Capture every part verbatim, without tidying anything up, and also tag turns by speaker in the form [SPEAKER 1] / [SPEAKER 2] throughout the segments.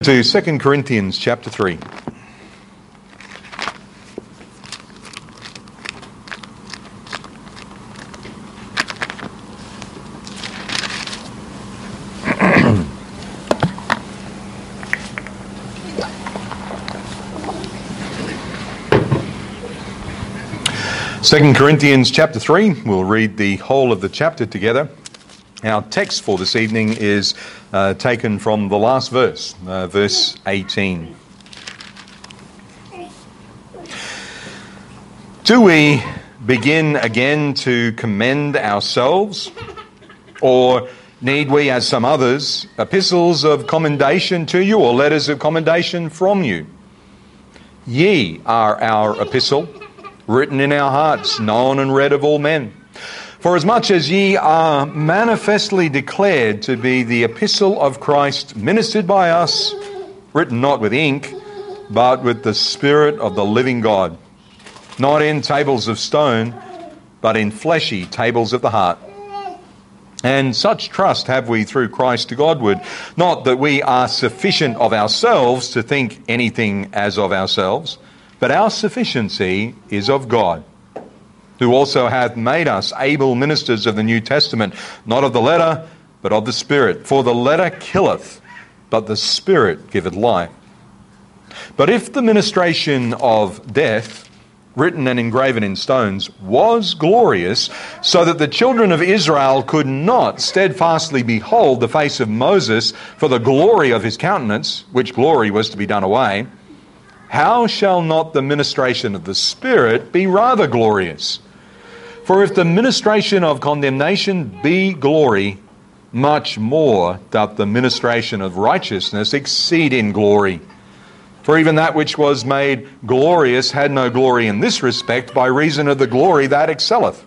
[SPEAKER 1] To Second Corinthians chapter three. Second Corinthians chapter three, we'll read the whole of the chapter together. Our text for this evening is uh, taken from the last verse, uh, verse eighteen. Do we begin again to commend ourselves, or need we, as some others, epistles of commendation to you, or letters of commendation from you? Ye are our epistle, written in our hearts, known and read of all men. For as much as ye are manifestly declared to be the epistle of Christ, ministered by us, written not with ink, but with the Spirit of the living God, not in tables of stone, but in fleshy tables of the heart. And such trust have we through Christ to Godward, not that we are sufficient of ourselves to think anything as of ourselves, but our sufficiency is of God, who also hath made us able ministers of the New Testament, not of the letter, but of the Spirit. For the letter killeth, but the Spirit giveth life. But if the ministration of death, written and engraven in stones, was glorious, so that the children of Israel could not steadfastly behold the face of Moses for the glory of his countenance, which glory was to be done away, how shall not the ministration of the Spirit be rather glorious? For if the ministration of condemnation be glory, much more doth the ministration of righteousness exceed in glory. For even that which was made glorious had no glory in this respect, by reason of the glory that excelleth.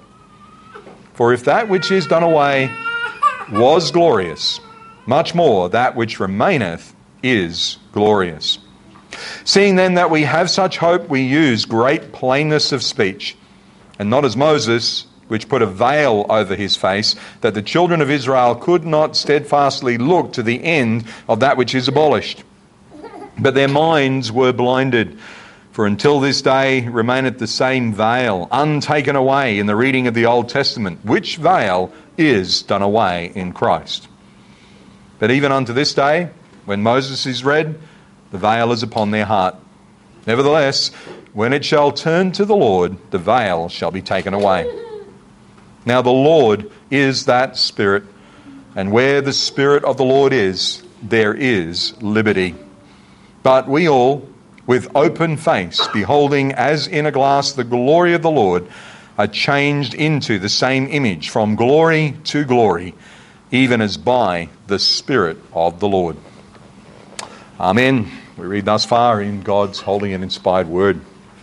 [SPEAKER 1] For if that which is done away was glorious, much more that which remaineth is glorious. Seeing then that we have such hope, we use great plainness of speech, and not as Moses, which put a veil over his face, that the children of Israel could not steadfastly look to the end of that which is abolished. But their minds were blinded. For until this day remaineth the same veil, untaken away in the reading of the Old Testament, which veil is done away in Christ. But even unto this day, when Moses is read, the veil is upon their heart. Nevertheless, when it shall turn to the Lord, the veil shall be taken away. Now the Lord is that Spirit, and where the Spirit of the Lord is, there is liberty. But we all, with open face, beholding as in a glass the glory of the Lord, are changed into the same image from glory to glory, even as by the Spirit of the Lord. Amen. We read thus far in God's holy and inspired word.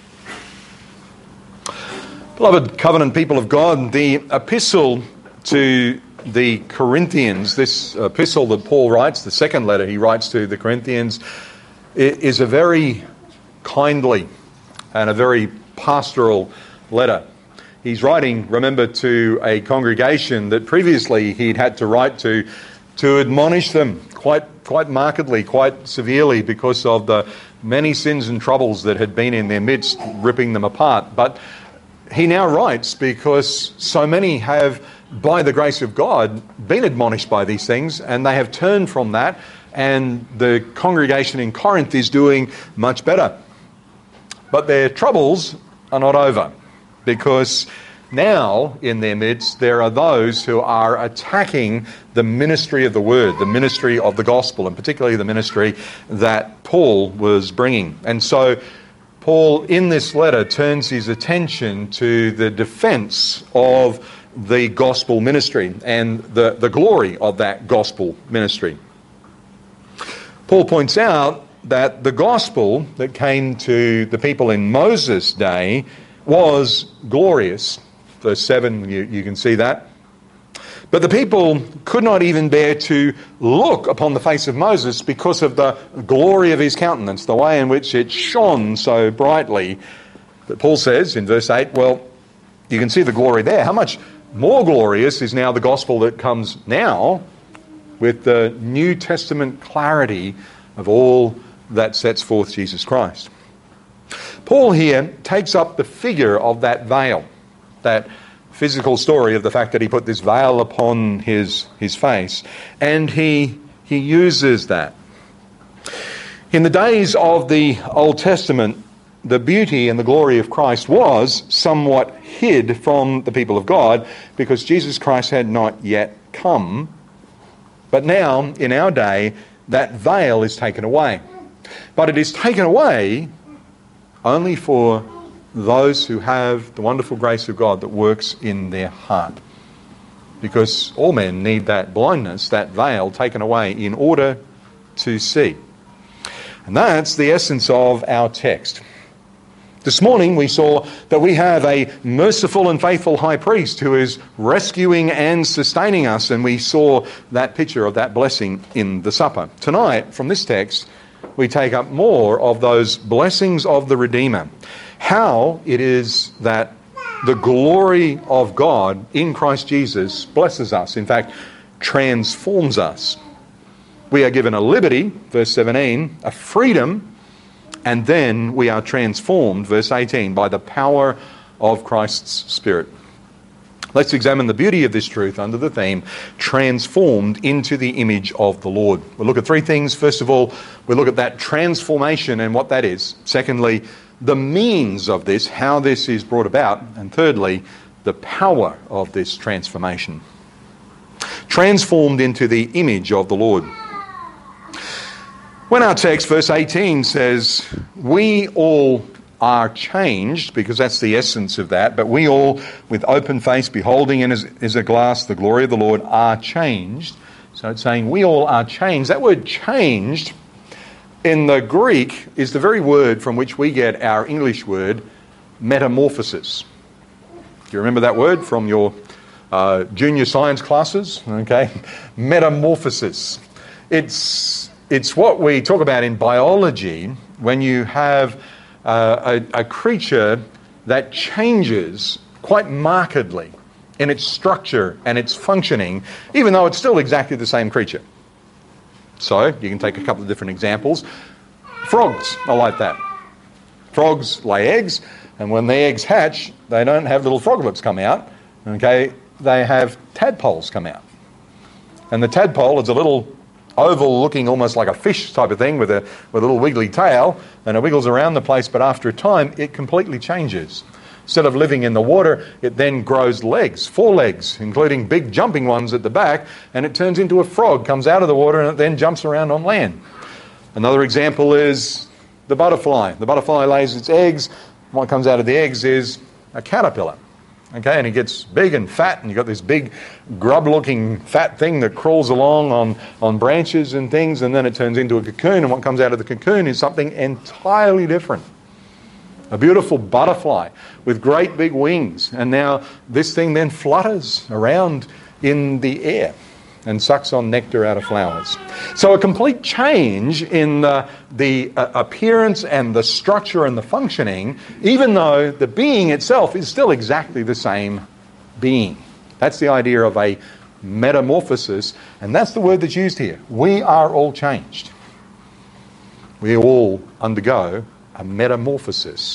[SPEAKER 1] Beloved covenant people of God, the epistle to the Corinthians, this epistle that Paul writes, the second letter he writes to the Corinthians, is a very kindly and a very pastoral letter. He's writing, remember, to a congregation that previously he'd had to write to to admonish them quite quite markedly, quite severely, because of the many sins and troubles that had been in their midst, ripping them apart. But he now writes because so many have, by the grace of God, been admonished by these things, and they have turned from that, and the congregation in Corinth is doing much better. But their troubles are not over, because now in their midst there are those who are attacking the ministry of the word, the ministry of the gospel, and particularly the ministry that Paul was bringing. And so Paul, in this letter, turns his attention to the defense of the gospel ministry and the, the glory of that gospel ministry. Paul points out that the gospel that came to the people in Moses' day was glorious. Verse seven, you, you can see that. But the people could not even bear to look upon the face of Moses because of the glory of his countenance, the way in which it shone so brightly. But Paul says in verse eight, well, you can see the glory there. How much more glorious is now the gospel that comes now with the New Testament clarity of all that sets forth Jesus Christ. Paul here takes up the figure of that veil, that physical story of the fact that he put this veil upon his, his face, and he, he uses that. In the days of the Old Testament, the beauty and the glory of Christ was somewhat hid from the people of God because Jesus Christ had not yet come. But now, in our day, that veil is taken away. But it is taken away only for those who have the wonderful grace of God that works in their heart. Because all men need that blindness, that veil taken away in order to see. And that's the essence of our text. This morning we saw that we have a merciful and faithful high priest who is rescuing and sustaining us, and we saw that picture of that blessing in the supper. Tonight, from this text, we take up more of those blessings of the Redeemer. How it is that the glory of God in Christ Jesus blesses us, in fact, transforms us. We are given a liberty, verse seventeen, a freedom, and then we are transformed, verse eighteen, by the power of Christ's Spirit. Let's examine the beauty of this truth under the theme, transformed into the image of the Lord. We'll look at three things. First of all, we'll look at that transformation and what that is. Secondly, the means of this, how this is brought about. And thirdly, the power of this transformation. Transformed into the image of the Lord. When our text, verse eighteen, says, we all are changed, because that's the essence of that, but we all, with open face, beholding in as, as a glass the glory of the Lord, are changed. So it's saying we all are changed. That word changed in the Greek is the very word from which we get our English word metamorphosis. Do you remember that word from your uh, junior science classes? Okay, metamorphosis. It's It's what we talk about in biology when you have uh, a, a creature that changes quite markedly in its structure and its functioning, even though it's still exactly the same creature. So, you can take a couple of different examples. Frogs are like that. Frogs lay eggs, and when the eggs hatch, they don't have little froglets come out. Okay, they have tadpoles come out. And the tadpole is a little oval looking almost like a fish type of thing with a, with a little wiggly tail, and it wiggles around the place, but after a time it completely changes. Instead of living in the water, it then grows legs, four legs, including big jumping ones at the back, and it turns into a frog, comes out of the water, and it then jumps around on land. Another example is the butterfly. The butterfly lays its eggs. What comes out of the eggs is a caterpillar. Okay, and it gets big and fat, and you've got this big grub-looking fat thing that crawls along on, on branches and things, and then it turns into a cocoon, and what comes out of the cocoon is something entirely different. A beautiful butterfly with great big wings, and now this thing then flutters around in the air and sucks on nectar out of flowers. So a complete change in the, the uh, appearance and the structure and the functioning, even though the being itself is still exactly the same being. That's the idea of a metamorphosis, and that's the word that's used here. We are all changed. We all undergo a metamorphosis.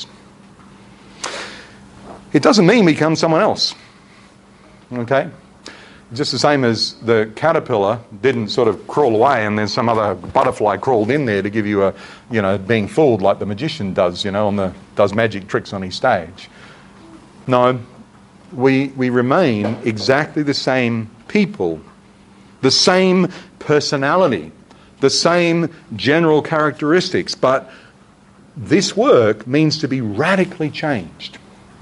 [SPEAKER 1] It doesn't mean we become someone else. Okay? Just the same as the caterpillar didn't sort of crawl away and then some other butterfly crawled in there to give you a, you know, being fooled like the magician does, you know, on the does magic tricks on his stage. No, we we remain exactly the same people, the same personality, the same general characteristics, but this work means to be radically changed.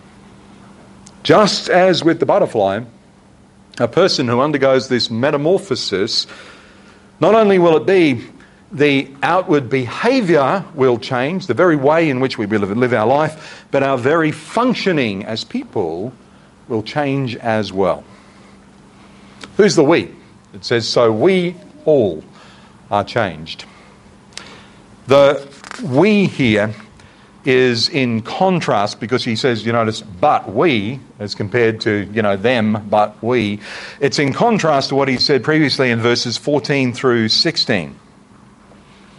[SPEAKER 1] Just as with the butterfly, a person who undergoes this metamorphosis, not only will it be the outward behaviour will change, the very way in which we live our life, but our very functioning as people will change as well. Who's the we? It says, so we all are changed. The we here is in contrast because he says, you notice, but we, as compared to, you know, them, but we. It's in contrast to what he said previously in verses fourteen through sixteen.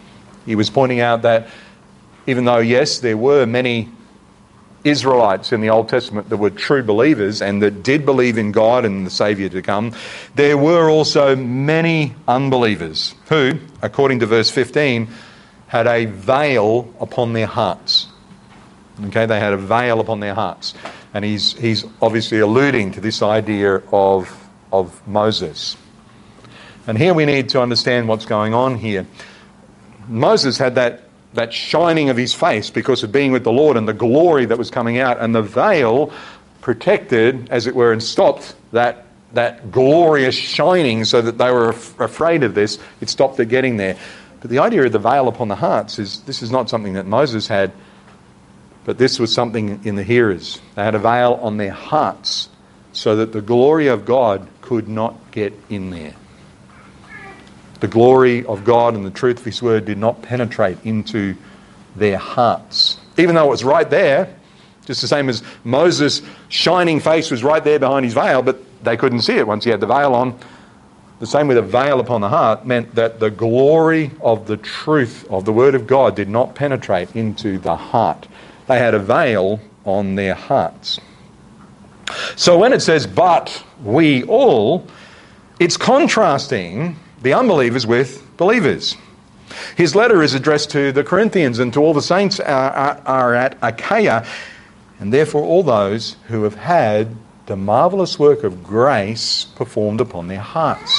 [SPEAKER 1] He was pointing out that even though, yes, there were many Israelites in the Old Testament that were true believers and that did believe in God and the Saviour to come, there were also many unbelievers who, according to verse fifteen, had a veil upon their hearts. Okay, they had a veil upon their hearts. And he's he's obviously alluding to this idea of, of Moses. And here we need to understand what's going on here. Moses had that that shining of his face because of being with the Lord and the glory that was coming out, and the veil protected, as it were, and stopped that that glorious shining so that they were af- afraid of this. It stopped it getting there. But the idea of the veil upon the hearts is this is not something that Moses had, but this was something in the hearers. They had a veil on their hearts so that the glory of God could not get in there. The glory of God and the truth of His Word did not penetrate into their hearts. Even though it was right there, just the same as Moses' shining face was right there behind his veil, but they couldn't see it once he had the veil on. The same with a veil upon the heart meant that the glory of the truth of the Word of God did not penetrate into the heart. They had a veil on their hearts. So when it says, but we all, it's contrasting the unbelievers with believers. His letter is addressed to the Corinthians and to all the saints are, are, are at Achaia, and therefore all those who have had the marvellous work of grace performed upon their hearts.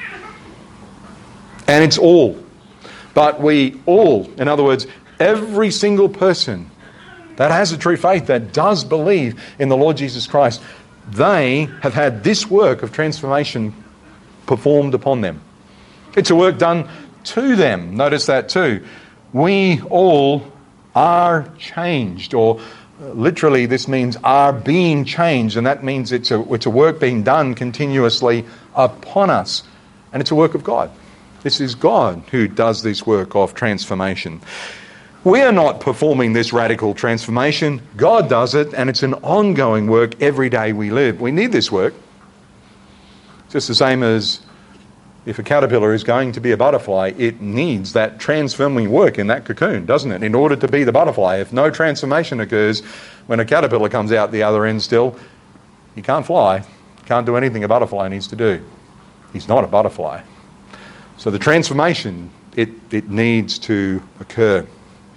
[SPEAKER 1] And it's all. But we all, in other words, every single person that has a true faith, that does believe in the Lord Jesus Christ, they have had this work of transformation performed upon them. It's a work done to them. Notice that too. We all are changed, or literally this means are being changed, and that means it's a, it's a work being done continuously upon us. And it's a work of God. This is God who does this work of transformation. We are not performing this radical transformation. God does it, and it's an ongoing work every day we live. We need this work. Just the same as if a caterpillar is going to be a butterfly, it needs that transforming work in that cocoon, doesn't it, in order to be the butterfly. If no transformation occurs when a caterpillar comes out the other end still, he can't fly, can't do anything a butterfly needs to do. He's not a butterfly. So the transformation, it, it needs to occur.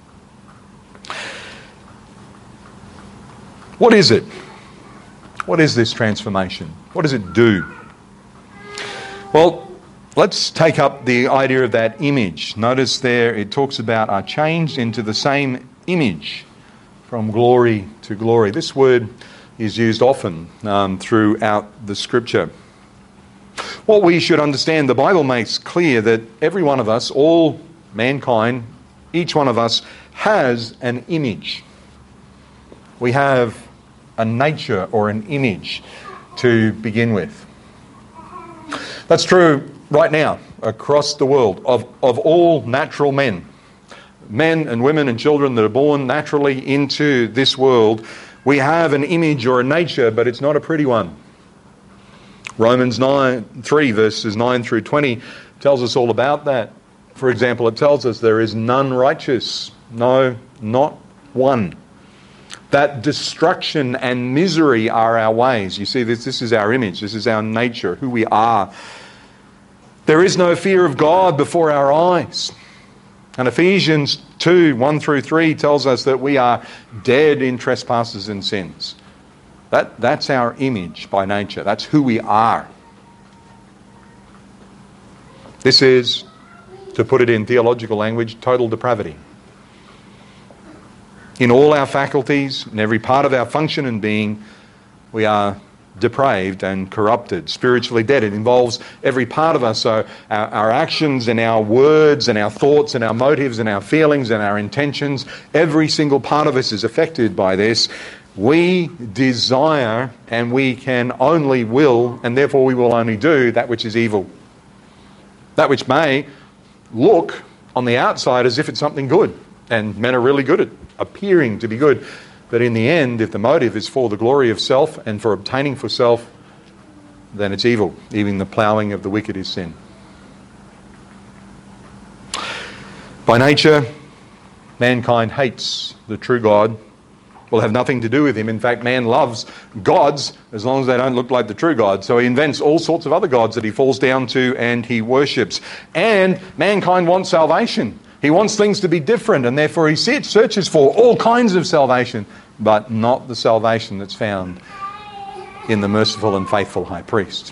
[SPEAKER 1] What is it? What is this transformation? What does it do? Well, let's take up the idea of that image. Notice there it talks about are changed into the same image from glory to glory. This word is used often um, throughout the Scripture. What we should understand, the Bible makes clear that every one of us, all mankind, each one of us has an image. We have a nature or an image to begin with. That's true right now across the world of, of all natural men. Men and women and children that are born naturally into this world, we have an image or a nature, but it's not a pretty one. Romans nine, three verses nine through twenty tells us all about that. For example, it tells us there is none righteous, no, not one. That destruction and misery are our ways. You see, this, this is our image, this is our nature, who we are. There is no fear of God before our eyes. And Ephesians two, one through three tells us that we are dead in trespasses and sins. That, that's our image by nature. That's who we are. This is, to put it in theological language, total depravity. In all our faculties, in every part of our function and being, we are depraved and corrupted, spiritually dead. It involves every part of us. So our, our actions and our words and our thoughts and our motives and our feelings and our intentions, every single part of us is affected by this. We desire and we can only will, and therefore we will only do that which is evil. That which may look on the outside as if it's something good. And men are really good at appearing to be good. But in the end, if the motive is for the glory of self and for obtaining for self, then it's evil. Even the ploughing of the wicked is sin. By nature, mankind hates the true God. Will have nothing to do with him. In fact, man loves gods as long as they don't look like the true God. So he invents all sorts of other gods that he falls down to and he worships. And mankind wants salvation. He wants things to be different, and therefore he searches for all kinds of salvation, but not the salvation that's found in the merciful and faithful high priest.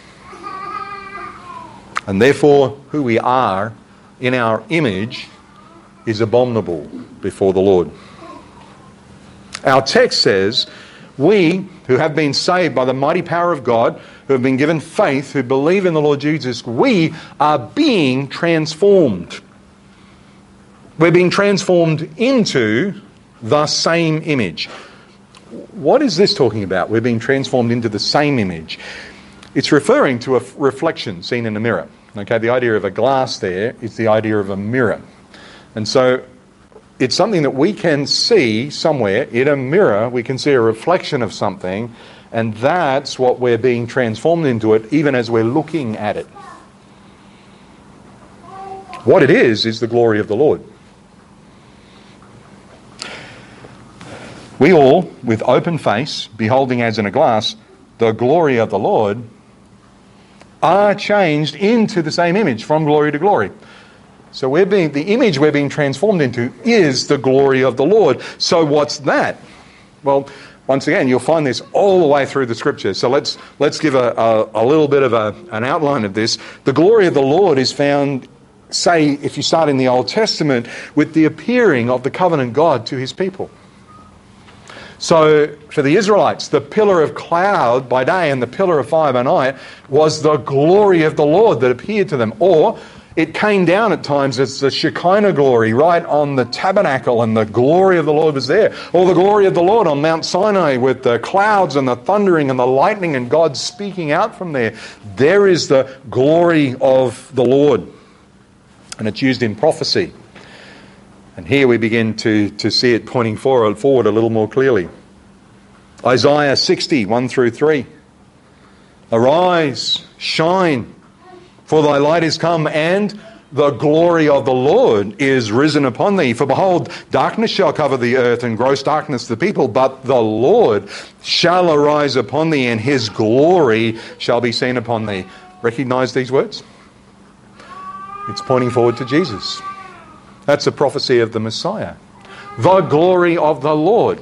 [SPEAKER 1] And therefore, who we are in our image is abominable before the Lord. Our text says, we who have been saved by the mighty power of God, who have been given faith, who believe in the Lord Jesus, we are being transformed. We're being transformed into the same image. What is this talking about? We're being transformed into the same image. It's referring to a reflection seen in a mirror. Okay, the idea of a glass there is the idea of a mirror. And so it's something that we can see somewhere in a mirror. We can see a reflection of something, and that's what we're being transformed into it, even as we're looking at it. What it is, is the glory of the Lord. We all, with open face, beholding as in a glass the glory of the Lord, are changed into the same image from glory to glory. So we're being, the image we're being transformed into is the glory of the Lord. So what's that? Well, once again, you'll find this all the way through the Scriptures. So let's let's give a, a, a little bit of a, an outline of this. The glory of the Lord is found, say, if you start in the Old Testament, with the appearing of the covenant God to his people. So for the Israelites, the pillar of cloud by day and the pillar of fire by night was the glory of the Lord that appeared to them. Or it came down at times as the Shekinah glory right on the tabernacle, and the glory of the Lord was there. Or the glory of the Lord on Mount Sinai with the clouds and the thundering and the lightning and God speaking out from there. There is the glory of the Lord. And it's used in prophecy. And here we begin to, to see it pointing forward, forward a little more clearly. Isaiah sixty, one through three. Arise, shine, for thy light is come, and the glory of the Lord is risen upon thee. For behold, darkness shall cover the earth, and gross darkness the people, but the Lord shall arise upon thee, and his glory shall be seen upon thee. Recognize these words? It's pointing forward to Jesus. That's a prophecy of the Messiah. The glory of the Lord.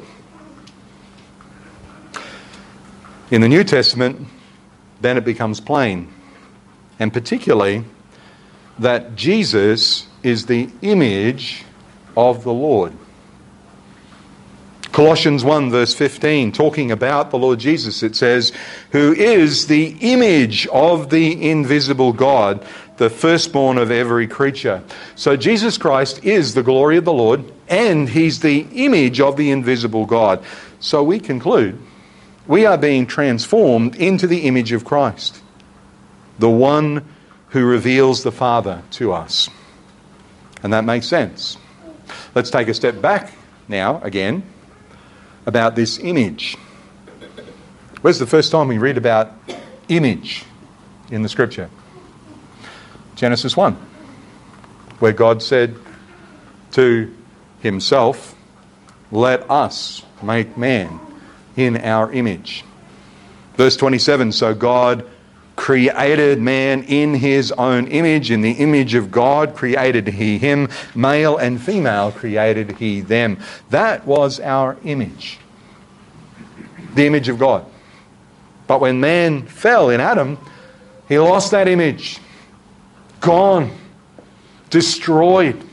[SPEAKER 1] In the New Testament, then it becomes plain, and particularly that Jesus is the image of the Lord. Colossians one verse fifteen, talking about the Lord Jesus, it says, who is the image of the invisible God, the firstborn of every creature. So Jesus Christ is the glory of the Lord, and he's the image of the invisible God. So we conclude, we are being transformed into the image of Christ, the one who reveals the Father to us. And that makes sense. Let's take a step back now, again, about this image. Where's the first time we read about image in the Scripture? Genesis one, where God said to himself, let us make man in our image. Verse twenty-seven, so God created man in his own image. In the image of God created he him. Male and female created he them. That was our image. The image of God. But when man fell in Adam, he lost that image. Gone. Destroyed.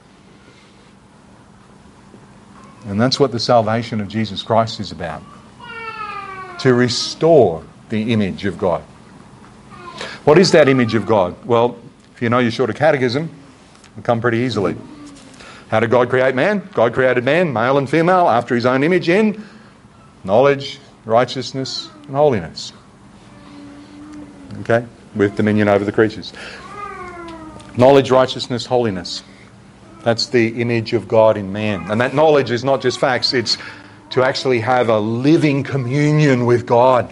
[SPEAKER 1] And that's what the salvation of Jesus Christ is about. To restore the image of God. What is that image of God? Well, if you know your shorter catechism, it'll come pretty easily. How did God create man? God created man, male and female, after his own image in knowledge, righteousness, and holiness. Okay? With dominion over the creatures. Knowledge, righteousness, holiness. That's the image of God in man. And that knowledge is not just facts, it's to actually have a living communion with God.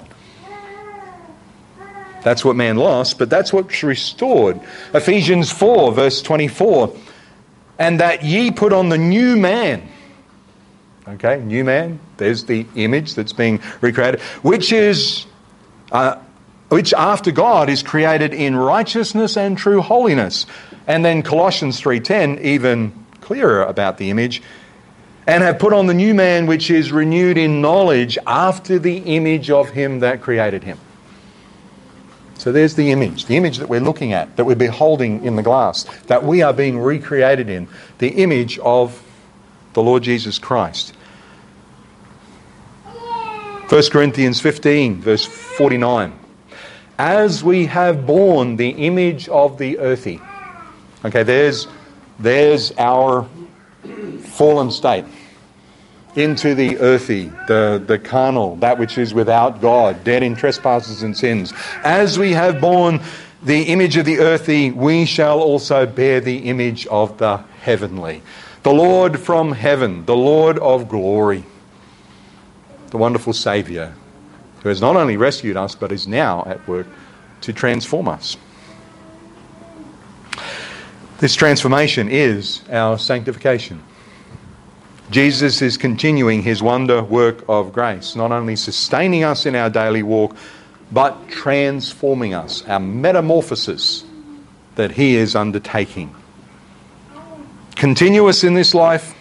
[SPEAKER 1] That's what man lost, but that's what's restored. Ephesians four, verse twenty-four. And that ye put on the new man. Okay, new man. There's the image that's being recreated. Which is, uh, which after God is created in righteousness and true holiness. And then Colossians three ten, even clearer about the image. And have put on the new man which is renewed in knowledge after the image of him that created him. So there's the image, the image that we're looking at, that we're beholding in the glass, that we are being recreated in, the image of the Lord Jesus Christ. First Corinthians fifteen, verse forty-nine. As we have borne the image of the earthy. Okay, there's, there's our fallen state. Into the earthy, the, the carnal, that which is without God, dead in trespasses and sins. As we have borne the image of the earthy, we shall also bear the image of the heavenly. The Lord from heaven, the Lord of glory, the wonderful Saviour, who has not only rescued us, but is now at work to transform us. This transformation is our sanctification. Jesus is continuing his wonder work of grace, not only sustaining us in our daily walk, but transforming us, our metamorphosis that he is undertaking. Continuous in this life.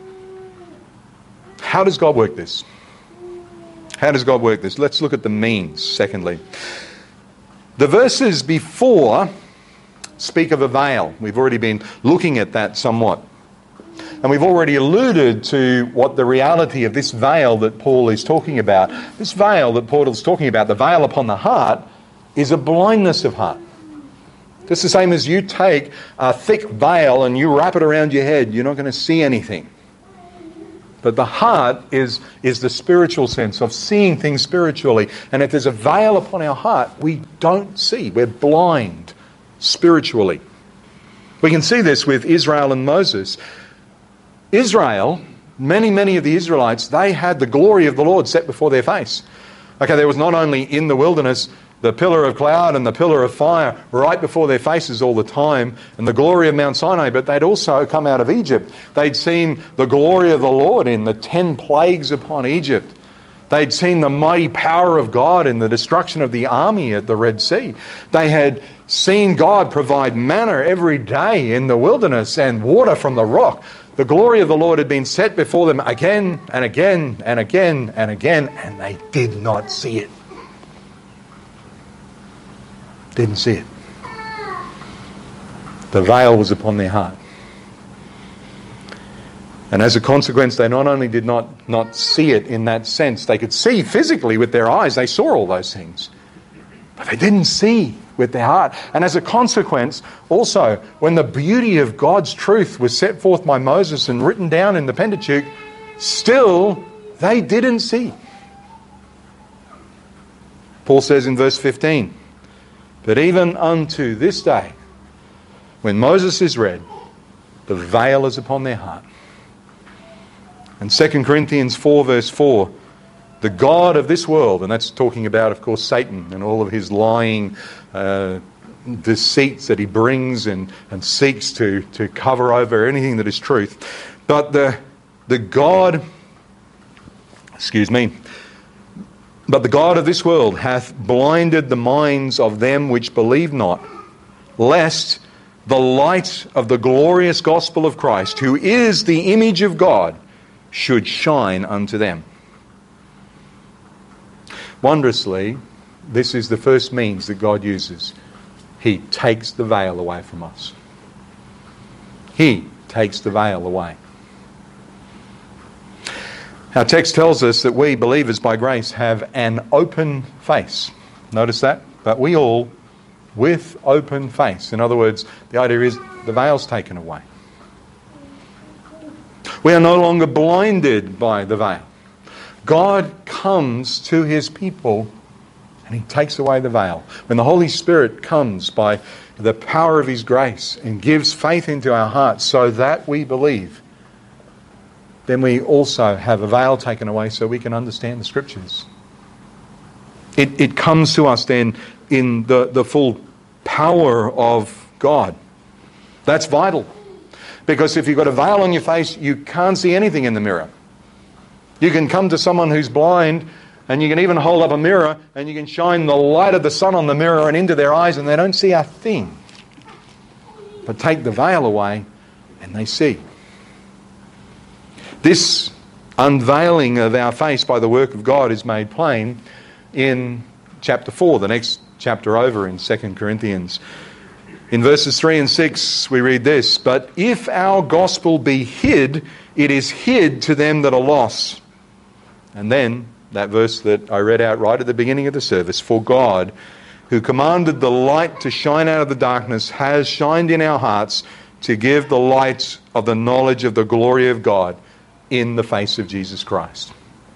[SPEAKER 1] How does God work this? How does God work this? Let's look at the means, secondly. The verses before speak of a veil. We've already been looking at that somewhat. And we've already alluded to what the reality of this veil that Paul is talking about. This veil that Paul is talking about, the veil upon the heart, is a blindness of heart. Just the same as you take a thick veil and you wrap it around your head, you're not going to see anything. But the heart is, is the spiritual sense of seeing things spiritually. And if there's a veil upon our heart, we don't see. We're blind spiritually. We can see this with Israel and Moses. Israel, many, many of the Israelites, they had the glory of the Lord set before their face. Okay, there was not only in the wilderness the pillar of cloud and the pillar of fire right before their faces all the time, and the glory of Mount Sinai, but they'd also come out of Egypt. They'd seen the glory of the Lord in the ten plagues upon Egypt. They'd seen the mighty power of God in the destruction of the army at the Red Sea. They had seen God provide manna every day in the wilderness and water from the rock. The glory of the Lord had been set before them again and again and again and again, and they did not see it. Didn't see it. The veil was upon their heart. And as a consequence, they not only did not, not see it in that sense, they could see physically with their eyes, they saw all those things. But they didn't see with their heart. And as a consequence, also, when the beauty of God's truth was set forth by Moses and written down in the Pentateuch, still they didn't see. Paul says in verse fifteen, but even unto this day, when Moses is read, the veil is upon their heart. And Second Corinthians four verse four, the God of this world, and that's talking about, of course, Satan and all of his lying uh, deceits that he brings and, and seeks to, to cover over anything that is truth. But the, the God, excuse me, but the God of this world hath blinded the minds of them which believe not, lest the light of the glorious gospel of Christ, who is the image of God, should shine unto them. Wondrously, this is the first means that God uses. He takes the veil away from us. He takes the veil away. Our text tells us that we, believers by grace, have an open face. Notice that? But we all, with open face. In other words, the idea is the veil's taken away. We are no longer blinded by the veil. God comes to his people and he takes away the veil. When the Holy Spirit comes by the power of his grace and gives faith into our hearts so that we believe, then we also have a veil taken away so we can understand the Scriptures. It, it comes to us then in the, the full power of God. That's vital. Because if you've got a veil on your face, you can't see anything in the mirror. You can come to someone who's blind, and you can even hold up a mirror, and you can shine the light of the sun on the mirror and into their eyes, and they don't see a thing. But take the veil away, and they see. This unveiling of our face by the work of God is made plain in chapter four, the next chapter over in Second Corinthians. In verses three and six we read this, "But if our gospel be hid, it is hid to them that are lost." And then that verse that I read out right at the beginning of the service, "For God, who commanded the light to shine out of the darkness, has shined in our hearts to give the light of the knowledge of the glory of God in the face of Jesus Christ."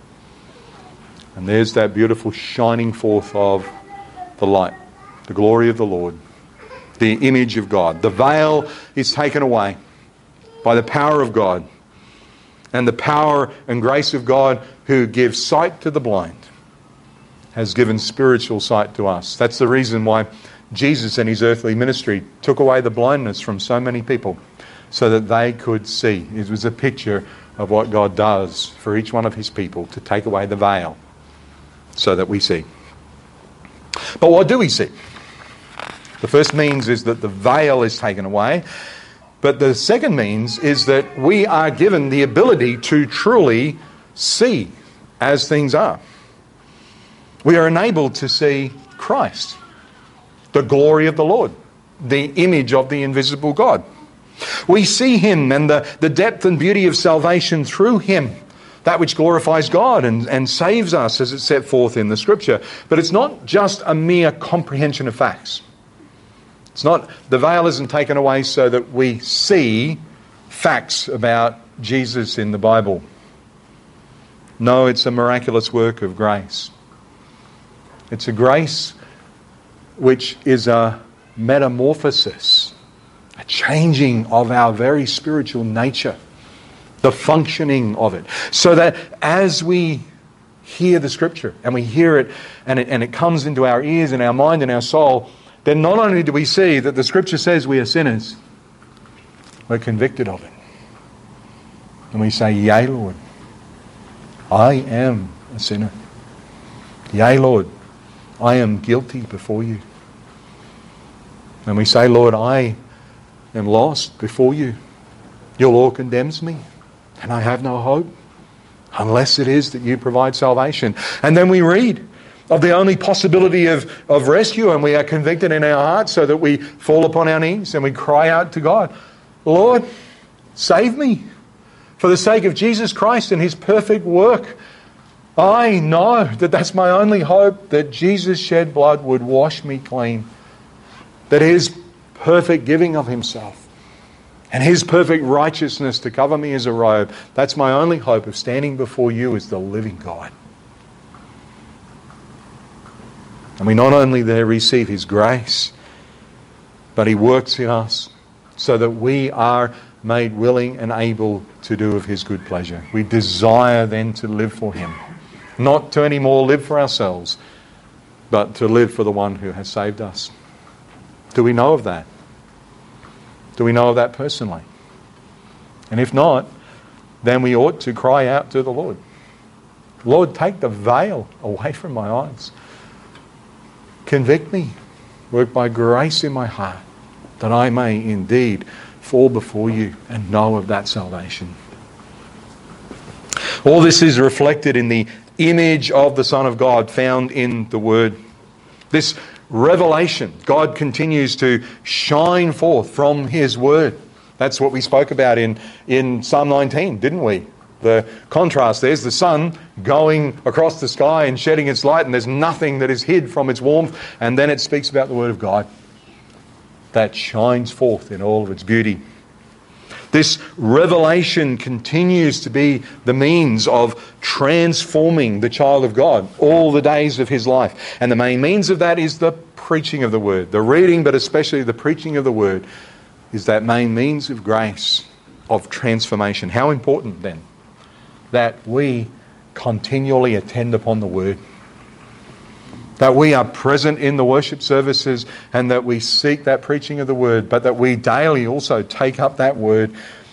[SPEAKER 1] And there's that beautiful shining forth of the light, the glory of the Lord, the image of God. The veil is taken away by the power of God, and the power and grace of God, who gives sight to the blind, has given spiritual sight to us. That's the reason why Jesus in his earthly ministry took away the blindness from so many people, so that they could see. It was a picture of what God does for each one of his people, to take away the veil so that we see. But what do we see? The first means is that the veil is taken away. But the second means is that we are given the ability to truly see as things are. We are enabled to see Christ, the glory of the Lord, the image of the invisible God. We see him and the, the depth and beauty of salvation through him, that which glorifies God and, and saves us as it's set forth in the Scripture. But it's not just a mere comprehension of facts. It's not, the veil isn't taken away so that we see facts about Jesus in the Bible. No, it's a miraculous work of grace. It's a grace which is a metamorphosis, a changing of our very spiritual nature, the functioning of it. So that as we hear the Scripture and we hear it and it, and it comes into our ears and our mind and our soul, then not only do we see that the Scripture says we are sinners, we're convicted of it. And we say, "Yea, Lord, I am a sinner. Yea, Lord, I am guilty before you." And we say, "Lord, I am lost before you. Your law condemns me, and I have no hope unless it is that you provide salvation." And then we read of the only possibility of, of rescue, and we are convicted in our hearts so that we fall upon our knees and we cry out to God, "Lord, save me. For the sake of Jesus Christ and his perfect work, I know that that's my only hope, that Jesus' shed blood would wash me clean, that his perfect giving of himself and his perfect righteousness to cover me as a robe, that's my only hope of standing before you as the living God." And we not only there receive his grace, but he works in us so that we are made willing and able to do of his good pleasure. We desire then to live for him. Not to any more live for ourselves, but to live for the one who has saved us. Do we know of that? Do we know of that personally? And if not, then we ought to cry out to the Lord, "Lord, take the veil away from my eyes. Convict me. Work by grace in my heart, that I may indeed fall before you and know of that salvation." All this is reflected in the image of the Son of God found in the Word. This revelation, God continues to shine forth from his Word. That's what we spoke about in, in Psalm nineteen, didn't we? The contrast, there's the sun going across the sky and shedding its light, and there's nothing that is hid from its warmth. And then it speaks about the Word of God that shines forth in all of its beauty. This revelation continues to be the means of transforming the child of God all the days of his life. And the main means of that is the preaching of the Word. The reading, but especially the preaching of the Word, is that main means of grace, of transformation. How important then that we continually attend upon the Word, that we are present in the worship services and that we seek that preaching of the Word, but that we daily also take up that Word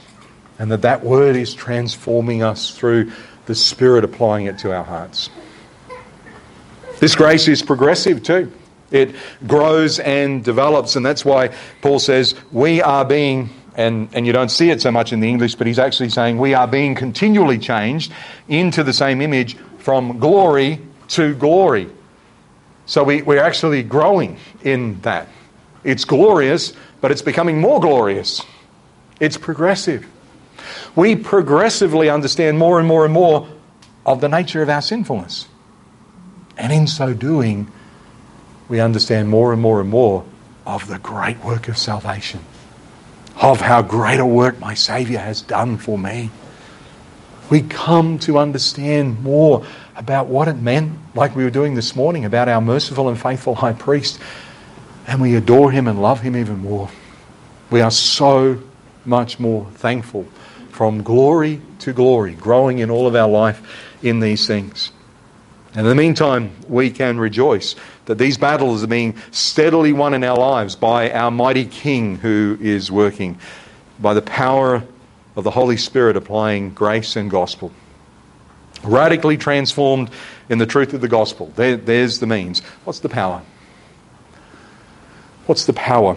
[SPEAKER 1] And that that word is transforming us through the Spirit applying it to our hearts. This grace is progressive too. It grows and develops, and that's why Paul says we are being, and, and you don't see it so much in the English, but he's actually saying we are being continually changed into the same image from glory to glory. So we, we're actually growing in that. It's glorious, but it's becoming more glorious. It's progressive. We progressively understand more and more and more of the nature of our sinfulness. And in so doing, we understand more and more and more of the great work of salvation, of how great a work my Saviour has done for me. We come to understand more about what it meant, like we were doing this morning, about our merciful and faithful high priest, and we adore him and love him even more. We are so much more thankful from glory to glory, growing in all of our life in these things. And in the meantime, we can rejoice that these battles are being steadily won in our lives by our mighty King who is working, by the power of the Holy Spirit applying grace and gospel. Radically transformed in the truth of the gospel. There, there's the means. What's the power? What's the power?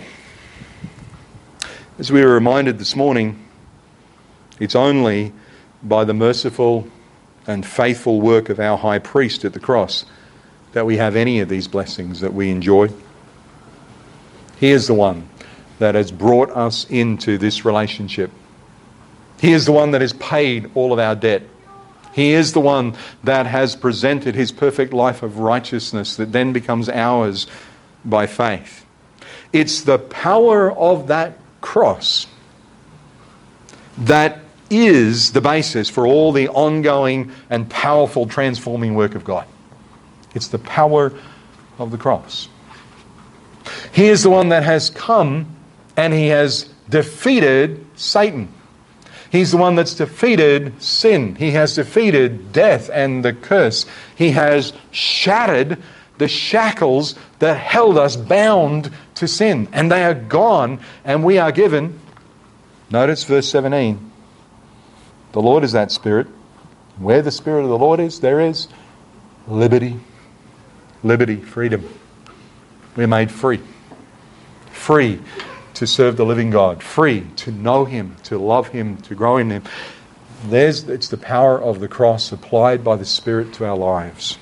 [SPEAKER 1] As we were reminded this morning, it's only by the merciful and faithful work of our high priest at the cross that we have any of these blessings that we enjoy. He is the one that has brought us into this relationship. He is the one that has paid all of our debt. He is the one that has presented his perfect life of righteousness that then becomes ours by faith. It's the power of that cross that is the basis for all the ongoing and powerful transforming work of God. It's the power of the cross. He is the one that has come and he has defeated Satan. He's the one that's defeated sin. He has defeated death and the curse. He has shattered the shackles that held us bound to sin. And they are gone, and we are given, notice verse seventeen, the Lord is that Spirit. Where the Spirit of the Lord is, there is liberty. Liberty, freedom. We're made free. Free to serve the living God. Free to know Him, to love Him, to grow in Him. There's, it's the power of the cross applied by the Spirit to our lives.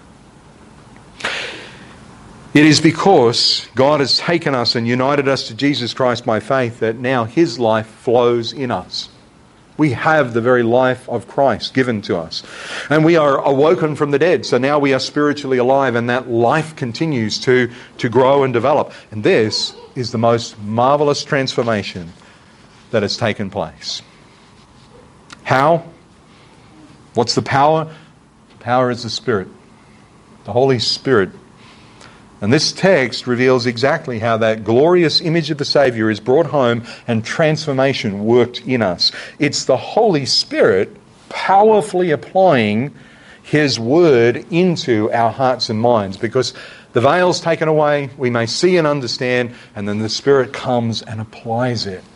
[SPEAKER 1] It is because God has taken us and united us to Jesus Christ by faith that now His life flows in us. We have the very life of Christ given to us. And we are awoken from the dead. So now we are spiritually alive, and that life continues to, to grow and develop. And this is the most marvelous transformation that has taken place. How? What's the power? The power is the Spirit. The Holy Spirit. And this text reveals exactly how that glorious image of the Saviour is brought home and transformation worked in us. It's the Holy Spirit powerfully applying His Word into our hearts and minds, because the veil's taken away, we may see and understand, and then the Spirit comes and applies it.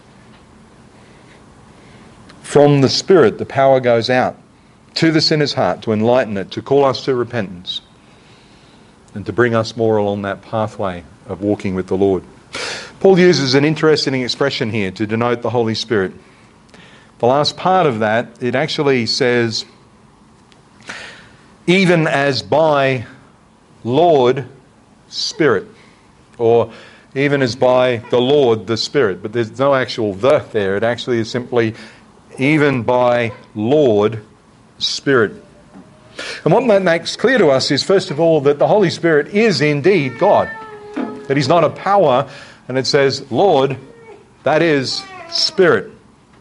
[SPEAKER 1] From the Spirit, the power goes out to the sinner's heart to enlighten it, to call us to repentance, and to bring us more along that pathway of walking with the Lord. Paul uses an interesting expression here to denote the Holy Spirit. The last part of that, it actually says, even as by Lord Spirit, or even as by the Lord the Spirit. But there's no actual the there. It actually is simply even by Lord Spirit. And what that makes clear to us is, first of all, that the Holy Spirit is indeed God. That He's not a power, and it says, Lord, that is Spirit.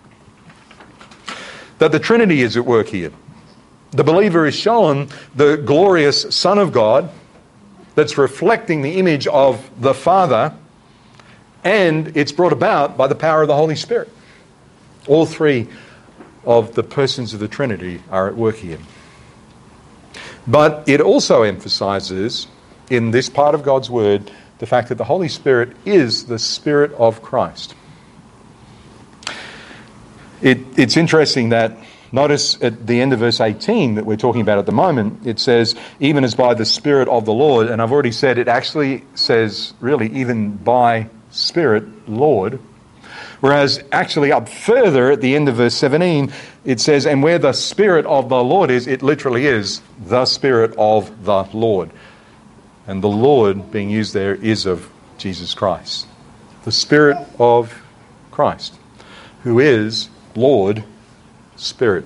[SPEAKER 1] That the Trinity is at work here. The believer is shown the glorious Son of God that's reflecting the image of the Father, and it's brought about by the power of the Holy Spirit. All three of the persons of the Trinity are at work here. But it also emphasizes in this part of God's Word the fact that the Holy Spirit is the Spirit of Christ. It, it's interesting that, notice at the end of verse eighteen that we're talking about at the moment, it says, even as by the Spirit of the Lord, and I've already said it actually says, really, even by Spirit, Lord. Whereas actually up further at the end of verse seventeen, it says, and where the Spirit of the Lord is, it literally is the Spirit of the Lord. And the Lord being used there is of Jesus Christ. The Spirit of Christ, who is Lord, Spirit.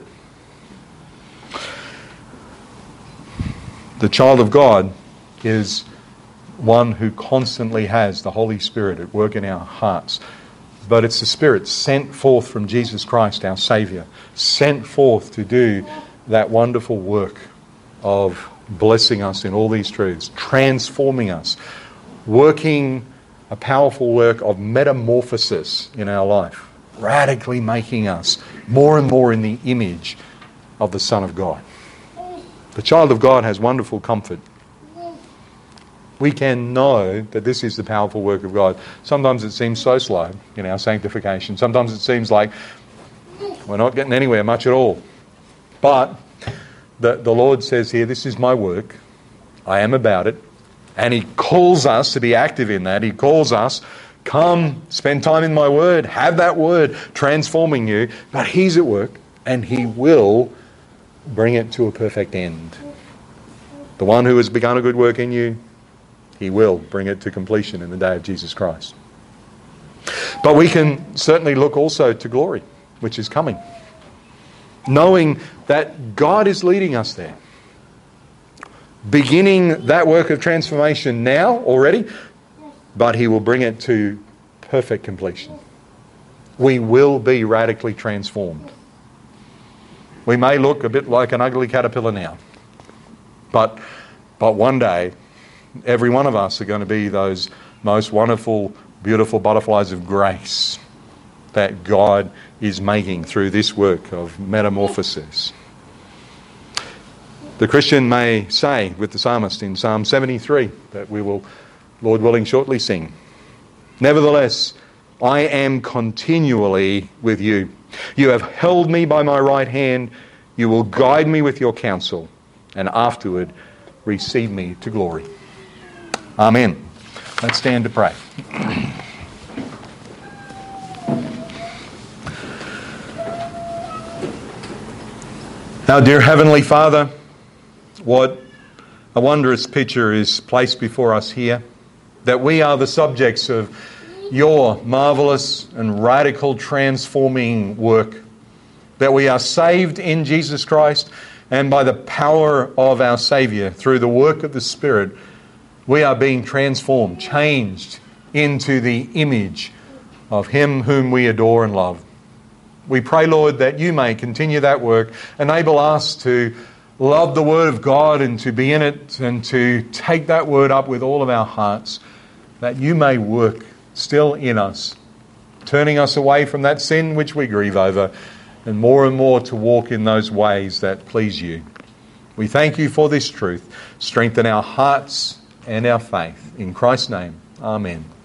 [SPEAKER 1] The child of God is one who constantly has the Holy Spirit at work in our hearts. But it's the Spirit sent forth from Jesus Christ, our Saviour, sent forth to do that wonderful work of blessing us in all these truths, transforming us, working a powerful work of metamorphosis in our life, radically making us more and more in the image of the Son of God. The child of God has wonderful comfort. We can know that this is the powerful work of God. Sometimes it seems so slow in our sanctification. Sometimes it seems like we're not getting anywhere much at all. But the, the Lord says here, this is my work. I am about it. And He calls us to be active in that. He calls us, come, spend time in my word, have that word transforming you. But He's at work and He will bring it to a perfect end. The one who has begun a good work in you, He will bring it to completion in the day of Jesus Christ. But we can certainly look also to glory, which is coming, knowing that God is leading us there, beginning that work of transformation now already, but He will bring it to perfect completion. We will be radically transformed. We may look a bit like an ugly caterpillar now, but but one day every one of us are going to be those most wonderful, beautiful butterflies of grace that God is making through this work of metamorphosis. The Christian may say with the psalmist in Psalm seventy-three that we will, Lord willing, shortly sing, nevertheless, I am continually with you. You have held me by my right hand. You will guide me with your counsel, and afterward receive me to glory. Amen. Let's stand to pray. Our dear Heavenly Father, what a wondrous picture is placed before us here, that we are the subjects of your marvellous and radical transforming work, that we are saved in Jesus Christ, and by the power of our Saviour, through the work of the Spirit, we are being transformed, changed into the image of Him whom we adore and love. We pray, Lord, that you may continue that work, enable us to love the Word of God and to be in it and to take that Word up with all of our hearts, that you may work still in us, turning us away from that sin which we grieve over, and more and more to walk in those ways that please you. We thank you for this truth. Strengthen our hearts and our faith. In Christ's name, amen.